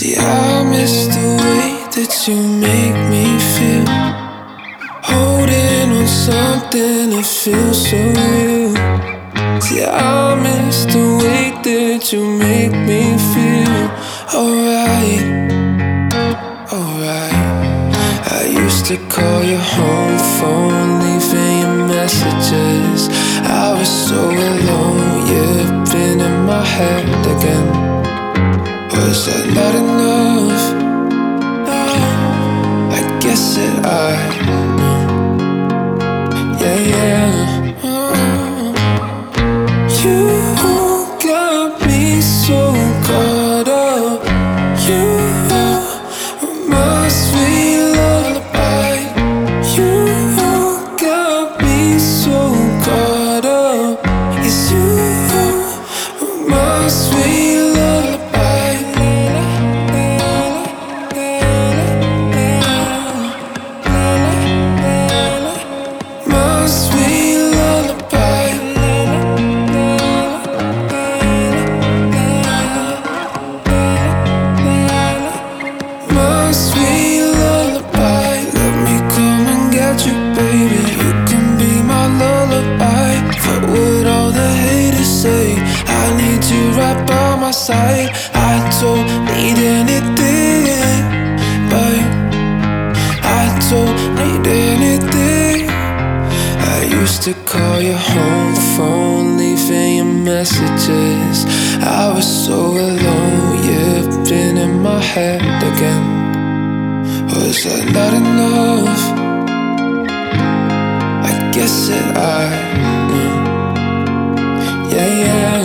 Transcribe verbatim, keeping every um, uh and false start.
See, I miss the way that you make me feel, holding on something that feels so real. See, I miss the way that you make me feel. Alright, alright. I used to call your home phone, leaving you messages. I was so alone, you've been in my head again. Was that not enough? No, I guess that I know. Yeah, yeah. Oh. You got me so caught up. You are my sweet lullaby. You got me so caught up. Yes, you are my sweet lullaby. Right by my side, I don't need anything, but I don't need anything. I used to call your home phone, leaving you messages. I was so alone, you've been in my head again. Was that not enough? I guess that I knew. Yeah, yeah.